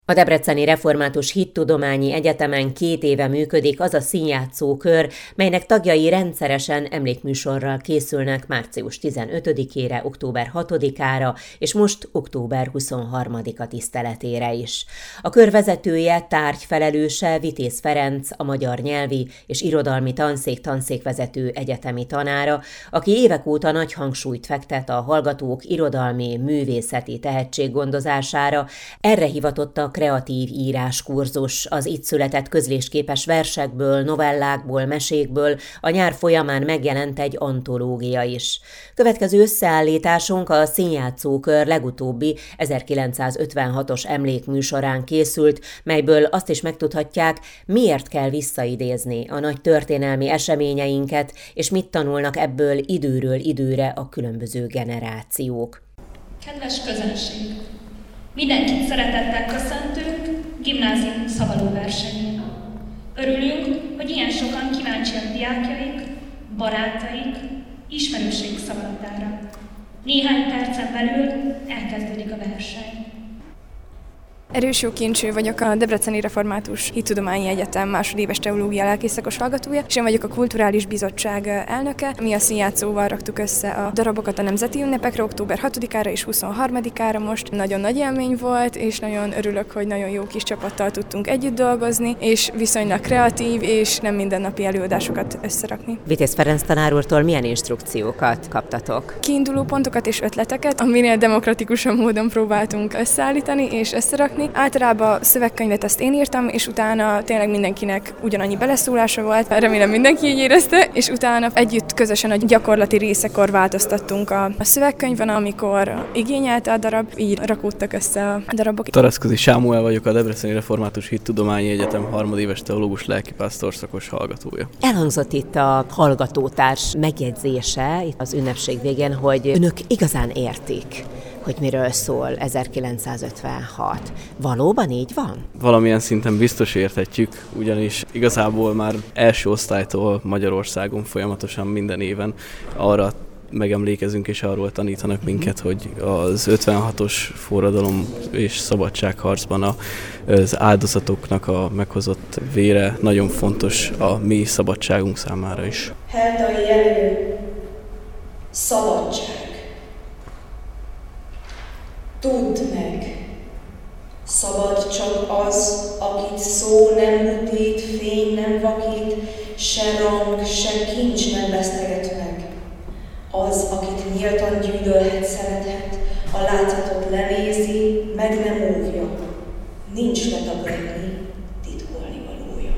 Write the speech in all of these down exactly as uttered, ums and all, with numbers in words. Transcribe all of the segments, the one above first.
A Debreceni Református Hittudományi Egyetemen két éve működik az a színjátszókör, melynek tagjai rendszeresen emlékműsorral készülnek március tizenötödikére, október hatodikára és most október huszonharmadika tiszteletére is. A kör vezetője, tárgyfelelőse Vitéz Ferenc, a magyar nyelvi és irodalmi tanszék tanszékvezető egyetemi tanára, aki évek óta nagy hangsúlyt fektet a hallgatók irodalmi, művészeti tehetséggondozására. Erre hivatott a kreatív íráskurzus, az itt született közlésképes versekből, novellákból, mesékből a nyár folyamán megjelent egy antológia is. Következő összeállításunk a Színjátszókör legutóbbi ezerkilencszázötvenhatos emlékműsorán készült, melyből azt is megtudhatják, miért kell visszaidézni a nagy történelmi eseményeinket, és mit tanulnak ebből időről időre a különböző generációk. Kedves közönség! Mindenkit szeretettel köszöntünk gimnázium szavalóversenyén. Örülünk, hogy ilyen sokan kíváncsiak diákjaik, barátaik, ismerőseik szavalatára. Néhány percen belül elkezdődik a verseny. Erős Kincső vagyok, a Debreceni Református Hittudományi Egyetem másodéves teológia lelkészszakos hallgatója, és én vagyok a Kulturális Bizottság elnöke. Mi a színjátszóval raktuk össze a darabokat a nemzeti ünnepekre, október hatodikára és huszonharmadikára most. Nagyon nagy élmény volt, és nagyon örülök, hogy nagyon jó kis csapattal tudtunk együtt dolgozni, és viszonylag kreatív és nem mindennapi előadásokat összerakni. Vitéz Ferenc tanár úrtól milyen instrukciókat kaptatok? Kiinduló pontokat és ötleteket, aminél demokratikusabb módon próbáltunk összeállítani és összerakni. Általában szövegkönyvet ezt én írtam, és utána tényleg mindenkinek ugyanannyi beleszólása volt, remélem mindenki így érezte, és utána együtt közösen a gyakorlati részekor változtattunk a, a szövegkönyvön, amikor igényelte a darab, így rakódtak össze a darabok. Taraszközi Sámuel vagyok, a Debreceni Református Hittudományi Egyetem harmadéves teológus lelkipásztor szakos hallgatója. Elhangzott itt a hallgatótárs megjegyzése itt az ünnepség végén, hogy önök igazán értik, hogy miről szól ezerkilencszázötvenhat. Valóban így van? Valamilyen szinten biztos érthetjük, ugyanis igazából már első osztálytól Magyarországon folyamatosan minden éven arra megemlékezünk és arról tanítanak minket, hogy az ötvenhatos forradalom és szabadságharcban az áldozatoknak a meghozott vére nagyon fontos a mi szabadságunk számára is. Herdai Jenő, szabadság. Tudd meg, szabad csak az, akit szó nem mutít, fény nem vakít, se rang, se kincs nem veszteget meg. Az, akit nyíltan gyűlölhet, szerethet, a látszatot lenézi, meg nem óvja. Nincs letagadni, titkolni valója.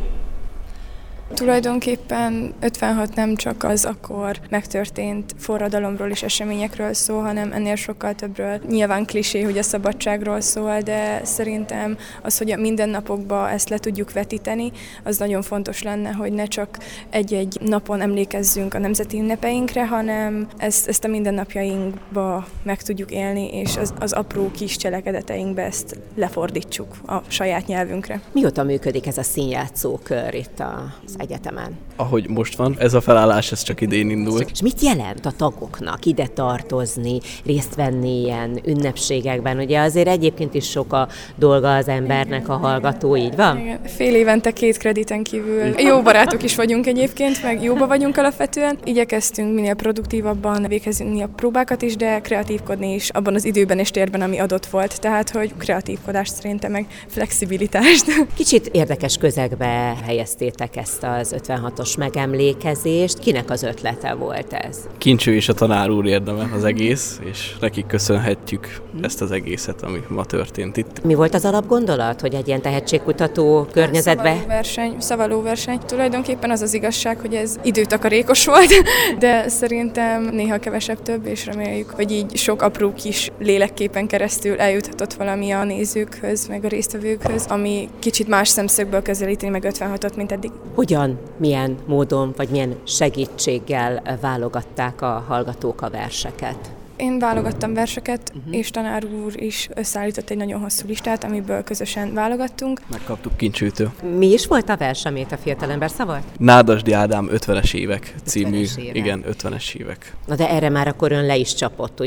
Tulajdonképpen ötvenhat nem csak az akkor megtörtént forradalomról és eseményekről szól, hanem ennél sokkal többről. Nyilván klisé, hogy a szabadságról szól, de szerintem az, hogy a mindennapokban ezt le tudjuk vetíteni, az nagyon fontos lenne, hogy ne csak egy-egy napon emlékezzünk a nemzeti ünnepeinkre, hanem ezt, ezt a mindennapjainkba meg tudjuk élni, és az, az apró kis cselekedeteinkbe ezt lefordítsuk a saját nyelvünkre. Mióta működik ez a színjátszókör itt az egyetemen? Ahogy most van, ez a felállás, ez csak idén indult. És mit jelent a tagoknak ide tartozni, részt venni ilyen ünnepségekben? Ugye azért egyébként is sok a dolga az embernek, a hallgató, így van? Igen. Fél évente két krediten kívül. Jó barátok is vagyunk egyébként, meg jóba vagyunk alapvetően. Igyekeztünk minél produktívabban végezni a próbákat is, de kreatívkodni is abban az időben és térben, ami adott volt. Tehát, hogy kreatívkodást szerintem, meg flexibilitást. Kicsit érdekes közegbe helyeztétek ezt az ötvenhatos megemlékezést. Kinek az ötlete volt ez? Kincső és a tanár úr érdeme az egész, és nekik köszönhetjük ezt az egészet, ami ma történt itt. Mi volt az alapgondolat, hogy egy ilyen tehetségkutató környezetbe? Szavalóverseny, szavalóverseny. Tulajdonképpen az az igazság, hogy ez időtakarékos volt, de szerintem néha kevesebb több, és reméljük, hogy így sok apró kis lélekképen keresztül eljuthatott valami a nézőkhöz, meg a résztvevőkhöz, ami kicsit más szemszögből közelíteni meg ötvenhatot, mint eddig. Hogyan, milyen módon, vagy milyen segítséggel válogatták a hallgatók a verseket? Én válogattam verseket, uh-huh. és tanár úr is összeállított egy nagyon hosszú listát, amiből közösen válogattunk. Megkaptuk Kincsőtől. Mi is volt a vers, amit a fiatalember szavalt? Nádasdy Ádám ötvenes évek című, ötvenes évek. Igen, ötvenes évek. Na de erre már akkor ön le is csapott, ugye?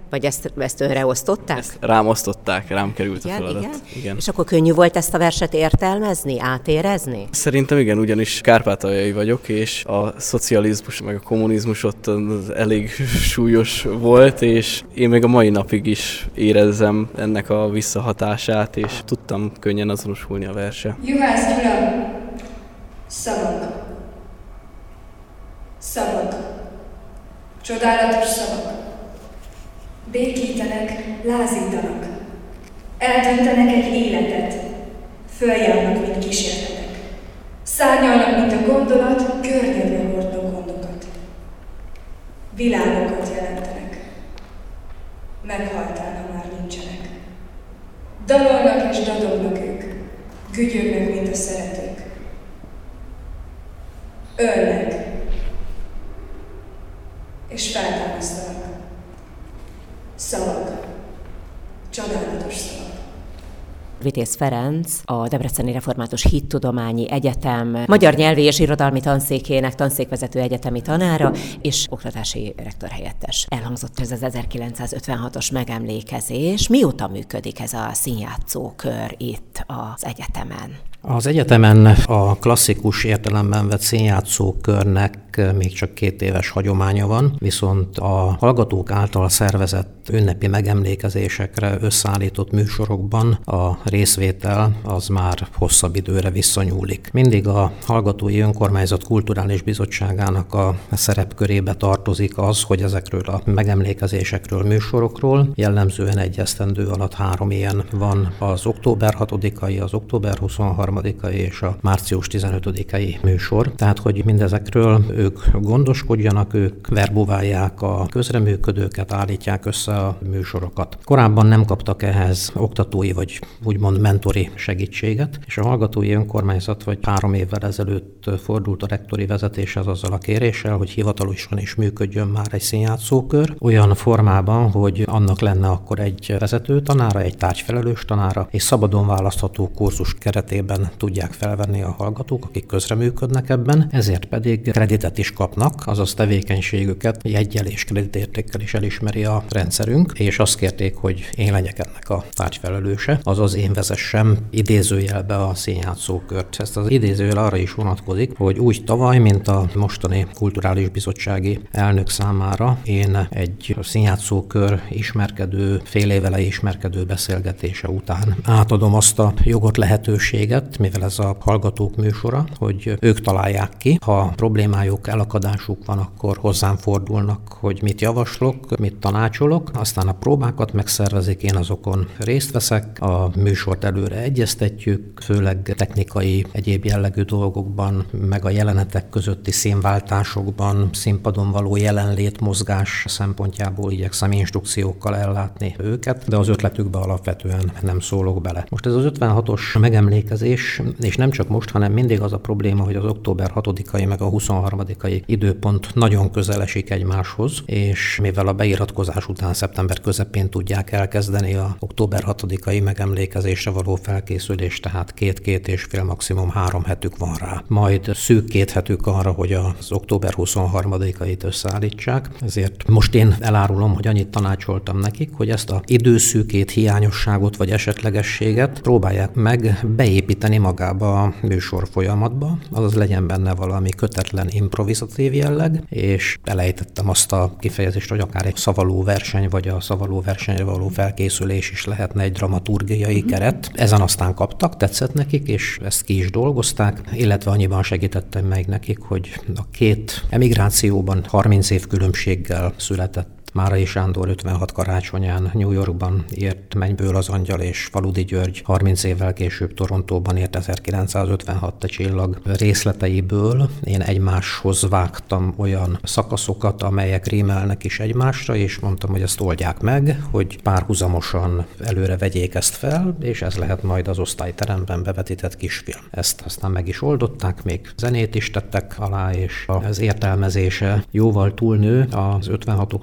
Vagy ezt, ezt önre osztották? Ezt rám osztották, rám került igen, a feladat. Igen? Igen. És akkor könnyű volt ezt a verset értelmezni, átérezni? Szerintem igen, ugyanis kárpátaljai vagyok, és a szocializmus meg a kommunizmus ott elég súlyos volt, és én még a mai napig is érezzem ennek a visszahatását, és tudtam könnyen azonosulni a verse. Juhász Gyula, szavak. Szavak. Csodálatos szavak. Békítenek, lázítanak. Eldöntenek egy életet. Följárnak, mint kísértetek. Szárnyalnak, mint a gondolat, környedve hordó gondokat. Világokat jelentenek. Meghaltál, ha már nincsenek. Dalolnak és dadognak ők. Gügyögnek, mint a szeretők. Ölnek. És feltámasztanak. Szavak. Csodálatos szavak. Vitéz Ferenc, a Debreceni Református Hittudományi Egyetem magyar nyelvi és irodalmi tanszékének tanszékvezető egyetemi tanára és oktatási rektor helyettes. Elhangzott ez az ezerkilencszázötvenhatos megemlékezés. Mióta működik ez a színjátszókör itt az egyetemen? Az egyetemen a klasszikus értelemben vett színjátszókörnek még csak két éves hagyománya van, viszont a hallgatók által szervezett ünnepi megemlékezésekre összeállított műsorokban a részvétel az már hosszabb időre visszanyúlik. Mindig a Hallgatói Önkormányzat Kulturális Bizottságának a szerepkörébe tartozik az, hogy ezekről a megemlékezésekről, műsorokról jellemzően egy esztendő alatt három ilyen van: az október hatodikai, az október huszonharmadikai és a március tizenötödikei műsor. Tehát, hogy mindezekről ők gondoskodjanak, ők verbuválják a közreműködőket, állítják össze a műsorokat. Korábban nem kaptak ehhez oktatói vagy úgymond mentori segítséget, és a Hallgatói Önkormányzat vagy három évvel ezelőtt fordult a rektori vezetéshez azzal a kéréssel, hogy hivatalosan is működjön már egy színjátszókör, olyan formában, hogy annak lenne akkor egy vezető tanára, egy tárgyfelelős tanára, és szabadon választható kurzus keretében tudják felvenni a hallgatók, akik közreműködnek ebben, ezért pedig kreditet is kapnak, azaz tevékenységüket jeggyel és kreditértékkel is elismeri a rendszerünk, és azt kérték, hogy én legyek ennek a tárgyfelelőse, azaz én vezessem idézőjelbe a színjátszókört. Ezt az idézőjel arra is vonatkozik, hogy úgy tavaly, mint a mostani kulturális bizottsági elnök számára én egy színjátszókör ismerkedő, fél évele ismerkedő beszélgetése után átadom azt a jogot, lehetőséget, mivel ez a hallgatók műsora, hogy ők találják ki, ha problémájuk, elakadásuk van, akkor hozzám fordulnak, hogy mit javaslok, mit tanácsolok, aztán a próbákat megszervezik, én azokon részt veszek, a műsort előre egyeztetjük, főleg technikai, egyéb jellegű dolgokban, meg a jelenetek közötti színváltásokban, színpadon való jelenlét, mozgás szempontjából igyekszem instrukciókkal ellátni őket, de az ötletükbe alapvetően nem szólok bele. Most ez az ötvenhatos megemlékezés, és nem csak most, hanem mindig az a probléma, hogy az október hatodikai meg a huszonharmadikai időpont nagyon közel esik egymáshoz, és mivel a beiratkozás után szeptember közepén tudják elkezdeni a október hatodikai megemlékezésre való felkészülést, tehát két-két és fél, maximum három hetük van rá. Majd szűk két hetük arra, hogy az október huszonharmadikait összeállítsák. Ezért most én elárulom, hogy annyit tanácsoltam nekik, hogy ezt a időszűkét, hiányosságot vagy esetlegességet próbálják meg beépíteni magába a műsor folyamatba, azaz legyen benne valami kötetlen, improvizatív jelleg, és elejtettem azt a kifejezést, hogy akár egy szavaló verseny, vagy a szavaló versenyre való felkészülés is lehetne egy dramaturgiai mm. keret. Ezen aztán kaptak, tetszett nekik, és ezt ki is dolgozták, illetve annyiban segítettem meg nekik, hogy a két emigrációban harminc év különbséggel született Márai Sándor ötvenhat karácsonyán New Yorkban ért Mennyből az angyal, és Faludi György harminc évvel később Torontóban ért ezerkilencszázötvenhat a csillag részleteiből. Én egymáshoz vágtam olyan szakaszokat, amelyek rímelnek is egymásra, és mondtam, hogy ezt oldják meg, hogy párhuzamosan előre vegyék ezt fel, és ez lehet majd az osztályteremben bevetített kisfilm. Ezt aztán meg is oldották, még zenét is tettek alá, és az értelmezése jóval túlnő az ötvenhat október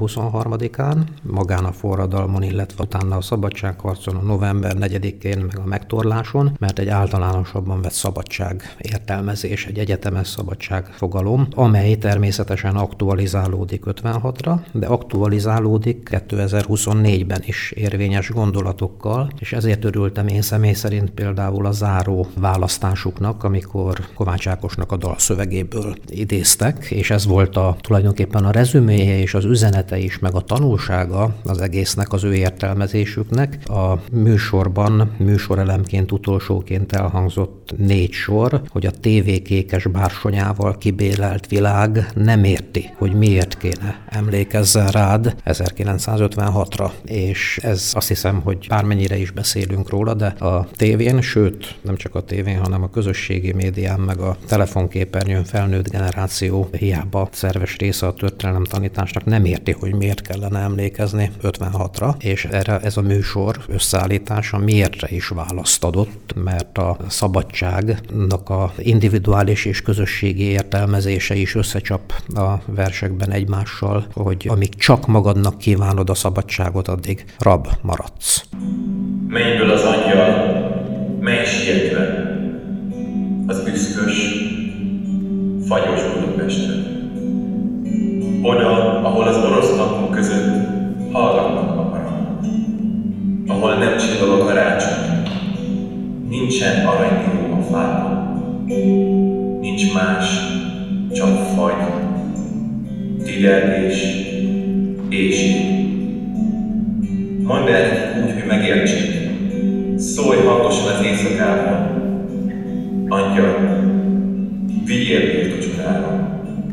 huszonharmadikán, magán a forradalmon, illetve utána a szabadságharcon, a november negyedikén, meg a megtorláson, mert egy általánosabban vett szabadság értelmezés, egy egyetemes szabadságfogalom, amely természetesen aktualizálódik ötvenhatra, de aktualizálódik kétezer-huszonnégyben is érvényes gondolatokkal, és ezért örültem én személy szerint például a záró választásuknak, amikor Kovács Ákosnak a dalszövegéből idéztek, és ez volt a, tulajdonképpen a rezüméje és az üzenete is, meg a tanulsága az egésznek, az ő értelmezésüknek. A műsorban, műsorelemként utolsóként elhangzott négy sor, hogy a tévé kékes bársonyával kibélelt világ nem érti, hogy miért kéne emlékezzen rád ezerkilencszázötvenhatra, és ez azt hiszem, hogy bármennyire is beszélünk róla, de a tévén, sőt, nem csak a tévén, hanem a közösségi médián, meg a telefonképernyőn felnőtt generáció hiába szerves része a történelem tanításnak nem érti, hogy miért kellene emlékezni ötvenhatra, és erre ez a műsor összeállítása miértre is választ adott, mert a szabadságnak a individuális és közösségi értelmezése is összecsap a versekben egymással, hogy amíg csak magadnak kívánod a szabadságot, addig rab maradsz. Mennyből az angyal, menj sietve, az büszkös, fagyos Budapestre. Oda, ahol az orosz napok között hallgatnak a param, ahol nem csillog a karácsony, nincsen aranyró a fákon, nincs más, csak fagy, tidelgés és így. Mondd el nekik úgy, hogy megértsék, szólj hangosan az éjszakában, angyal, vigyél ért a csodára.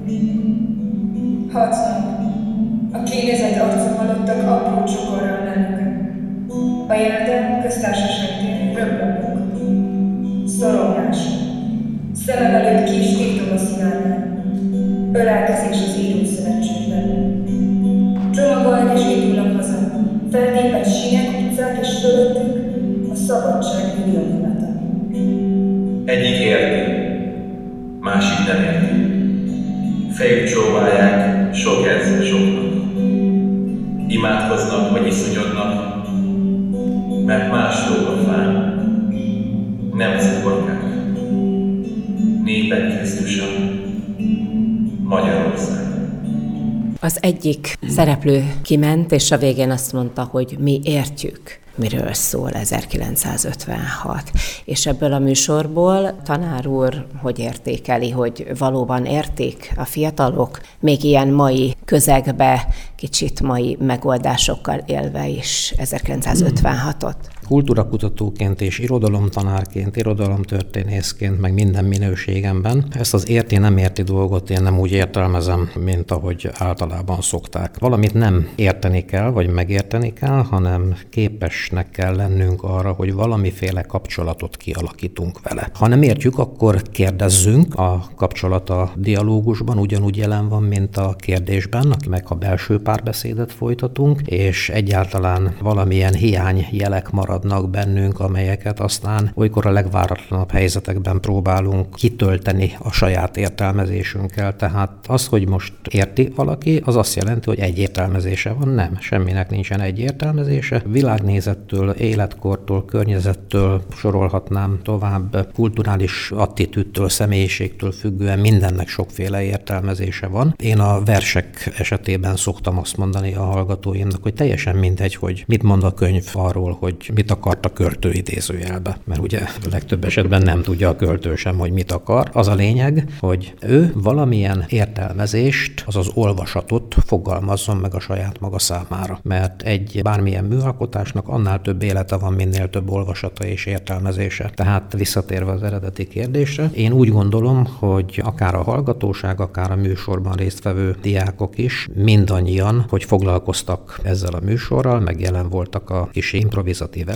Hatnak, a kénezett arcú halottak apró csokorral mennek. A járden köztársaság tér röplöpök. Szorongás. Szemem előtt kis tétom a színálnál. Ölelkezés az írószövetségben. Csomagolnak és indulnak haza. Feltépett sínek, utcák és fölöttük a szabadság milliómilata. Egyik érti, másik nem érti. Fejük csóválják, sok ez soknak. Imádkoznak vagy iszonyodnak, mert más lóg a fán. Nem cukorkák. Népek Krisztusa, Magyarország. Az egyik szereplő kiment, és a végén azt mondta, hogy mi értjük, miről szól ezerkilencszázötvenhat. És ebből a műsorból tanár úr hogy értékeli, hogy valóban érték a fiatalok, még ilyen mai közegbe, kicsit mai megoldásokkal élve is ezerkilencszázötvenhatot? Kultúrakutatóként és irodalomtanárként, irodalomtörténészként, meg minden minőségemben ezt az érti-nem érti dolgot én nem úgy értelmezem, mint ahogy általában szokták. Valamit nem érteni kell, vagy megérteni kell, hanem képesnek kell lennünk arra, hogy valamiféle kapcsolatot kialakítunk vele. Ha nem értjük, akkor kérdezzünk. A kapcsolat a dialógusban ugyanúgy jelen van, mint a kérdésben, meg ha belső párbeszédet folytatunk, és egyáltalán valamilyen hiányjelek marad bennünk, amelyeket aztán olykor a legváratlanabb helyzetekben próbálunk kitölteni a saját értelmezésünkkel. Tehát az, hogy most érti valaki, az azt jelenti, hogy egy értelmezése van. Nem, semminek nincsen egy értelmezése. Világnézettől, életkortól, környezettől sorolhatnám tovább, kulturális attitűdtől, személyiségtől függően mindennek sokféle értelmezése van. Én a versek esetében szoktam azt mondani a hallgatóimnak, hogy teljesen mindegy, hogy mit mond a könyv arról, hogy mit akart a költő idézőjelbe. Mert ugye a legtöbb esetben nem tudja a költő sem, hogy mit akar. Az a lényeg, hogy ő valamilyen értelmezést, azaz olvasatot fogalmazzon meg a saját maga számára. Mert egy bármilyen műalkotásnak annál több élete van, minél több olvasata és értelmezése. Tehát visszatérve az eredeti kérdésre, én úgy gondolom, hogy akár a hallgatóság, akár a műsorban résztvevő diákok is mindannyian, hogy foglalkoztak ezzel a műsorral, meg jelen voltak a kis improvizatív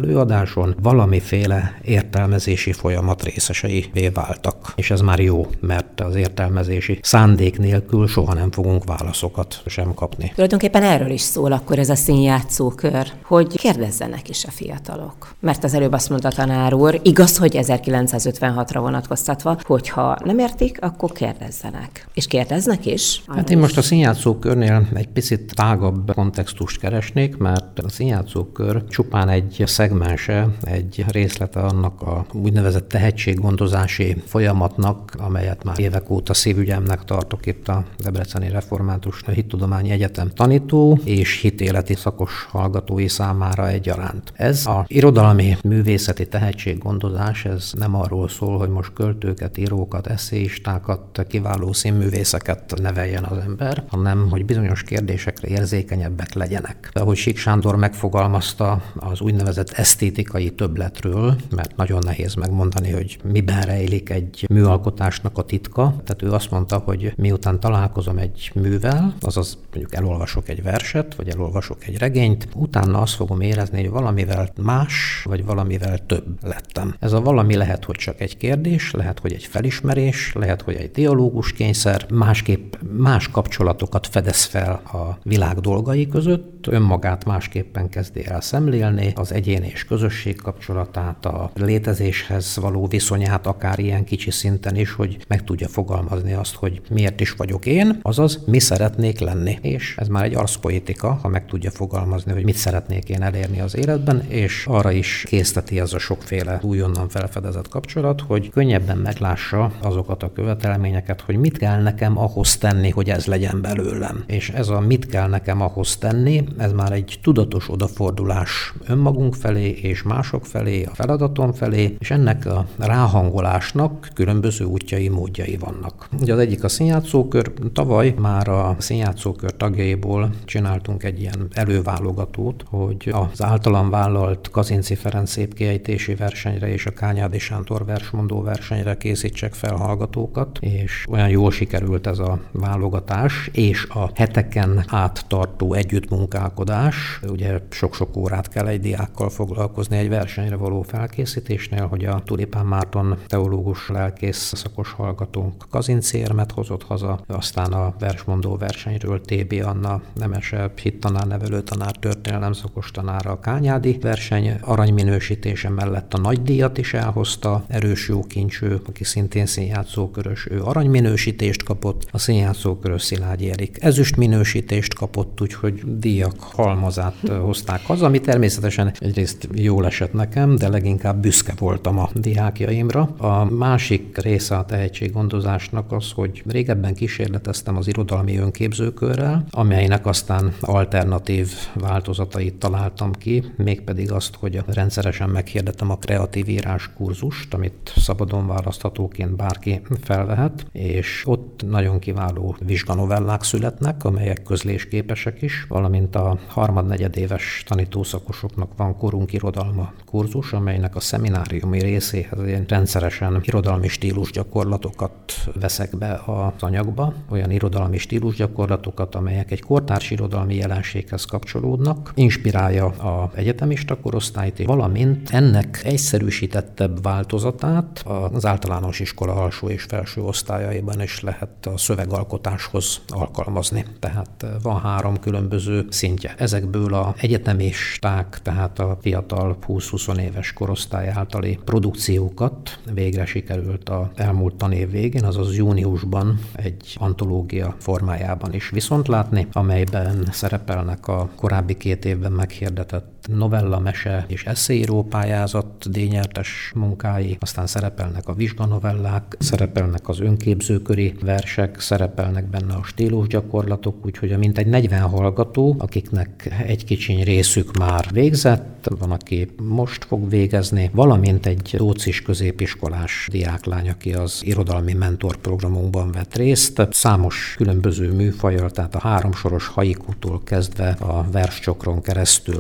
előadáson valamiféle értelmezési folyamat részeseivé váltak. És ez már jó, mert az értelmezési szándék nélkül soha nem fogunk válaszokat sem kapni. Tulajdonképpen erről is szól akkor ez a színjátszókör, hogy kérdezzenek is a fiatalok. Mert az előbb azt mondta tanár úr, igaz, hogy ezerkilencszázötvenhatra vonatkoztatva, hogyha nem értik, akkor kérdezzenek. És kérdeznek is? Hát én most a színjátszókörnél egy picit tágabb kontextust keresnék, mert a színjátszókör csupán egy szegmense, egy részlete annak a úgynevezett tehetséggondozási folyamatnak, amelyet már évek óta szívügyemnek tartok itt a Debreceni Református Hittudományi Egyetem tanító és hitéleti szakos hallgatói számára egyaránt. Ez a irodalmi művészeti tehetséggondozás, ez nem arról szól, hogy most költőket, írókat, esszéistákat, kiváló színművészeket neveljen az ember, hanem hogy bizonyos kérdésekre érzékenyebbek legyenek. Ahogy Sík Sándor megfogalmazta az úgynevezett esztétikai többletről, mert nagyon nehéz megmondani, hogy miben rejlik egy műalkotásnak a titka. Tehát ő azt mondta, hogy miután találkozom egy művel, azaz mondjuk elolvasok egy verset, vagy elolvasok egy regényt, utána azt fogom érezni, hogy valamivel más, vagy valamivel több lettem. Ez a valami lehet, hogy csak egy kérdés, lehet, hogy egy felismerés, lehet, hogy egy dialógus kényszer, másképp más kapcsolatokat fedez fel a világ dolgai között, önmagát másképpen kezdi el szemlélni, az egyén és közösség kapcsolatát, a létezéshez való viszonyát, akár ilyen kicsi szinten is, hogy meg tudja fogalmazni azt, hogy miért is vagyok én, azaz mi szeretnék lenni. És ez már egy arszpoetika, ha meg tudja fogalmazni, hogy mit szeretnék én elérni az életben, és arra is készteti ez a sokféle újonnan felfedezett kapcsolat, hogy könnyebben meglássa azokat a követelményeket, hogy mit kell nekem ahhoz tenni, hogy ez legyen belőlem. És ez a mit kell nekem ahhoz tenni, ez már egy tudatos odafordulás önmagunk felé és mások felé, a feladatom felé, és ennek a ráhangolásnak különböző útjai, módjai vannak. Ugye az egyik a színjátszókör, tavaly már a színjátszókör tagjaiból csináltunk egy ilyen előválogatót, hogy az általam vállalt Kazinczy Ferenc szépkiejtési versenyre és a Kányádi Sándor versmondó versenyre készítsek fel hallgatókat, és olyan jól sikerült ez a válogatás, és a heteken át tartó együttmunkálkodás, ugye sok-sok órát kell egy diákkal foglalkozni egy versenyre való felkészítésnél, hogy a Tulipán Márton teológus lelkész szakos hallgatónk Kazinczy érmet hozott haza, aztán a versmondó versenyről té bé Anna nemese hittanár, nevelőtanár, történelem szakos tanára a Kányádi verseny aranyminősítése mellett a nagydíjat is elhozta, Erős Jókincső, aki szintén színjátszókörös, ő aranyminősítést kapott, a színjátszókörös Szilágyi Erik ezüst minősítést kapott, úgyhogy díjak halmazát hozták haza, ami természetesen egyrészt jól esett nekem, de leginkább büszke voltam a diákjaimra. A másik része a tehetséggondozásnak az, hogy régebben kísérleteztem az irodalmi önképzőkörrel, amelynek aztán alternatív változatait találtam ki, mégpedig azt, hogy rendszeresen meghirdettem a kreatív írás kurzust, amit szabadon választhatóként bárki felvehet, és ott nagyon kiváló vizsganovellák születnek, amelyek közlésképesek is, valamint a harmad-negyedéves tanítószakosoknak van korunk irodalma kurzus, amelynek a szemináriumi részéhez én rendszeresen irodalmi stílusgyakorlatokat veszek be az anyagba, olyan irodalmi stílusgyakorlatokat, amelyek egy kortárs irodalmi jelenséghez kapcsolódnak, inspirálja az egyetemista korosztályt, valamint ennek egyszerűsítettebb változatát az általános iskola alsó és felső osztályaiban is lehet a szövegalkotáshoz alkalmazni. Tehát van három különböző szintje. Ezekből az egyetemisták, tehát a fiatal húsz-húsz éves korosztály általi produkciókat végre sikerült az elmúlt tanév végén, azaz júniusban egy antológia formájában is viszontlátni, amelyben szerepelnek a korábbi két évben meghirdetett novella, mese és eszéíró pályázat díjnyertes munkái, aztán szerepelnek a vizsganovellák, szerepelnek az önképzőköri versek, szerepelnek benne a stílusgyakorlatok, úgyhogy mintegy negyven hallgató, akiknek egy kicsiny részük már végzett, van, aki most fog végezni, valamint egy dócis középiskolás diáklány, aki az irodalmi mentorprogramunkban vett részt. Számos különböző műfajjal, tehát a háromsoros haikutól kezdve a verscsokron keresztül és az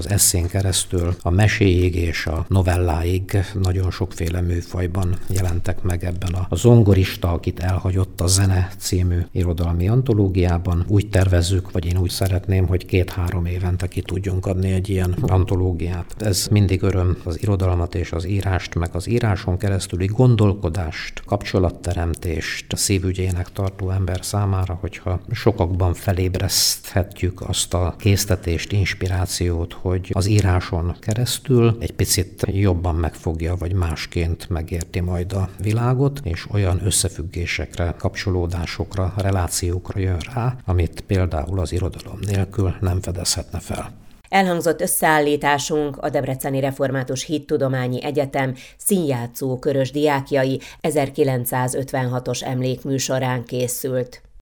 az esszén keresztül a meséig és a novelláig nagyon sokféle műfajban jelentek meg ebben a Zongorista, akit elhagyott a Zene című irodalmi antológiában. Úgy tervezzük, vagy én úgy szeretném, hogy két-három évente ki tudjunk adni egy ilyen antológiát. Ez mindig öröm az irodalmat és az írást, meg az íráson keresztüli gondolkodást, kapcsolatteremtést a szívügyének tartó ember számára, hogyha sokakban felébreszthetjük azt a késztetést, inspirációt, hogy az íráson keresztül egy picit jobban megfogja, vagy másként megérti majd a világot, és olyan összefüggésekre, kapcsolódásokra, relációkra jön rá, amit például az irodalom nélkül nem fedezhetne fel. Elhangzott összeállításunk a Debreceni Református Hittudományi Egyetem színjátszó körös diákjai ezerkilencszázötvenhatos emlékműsorán készült.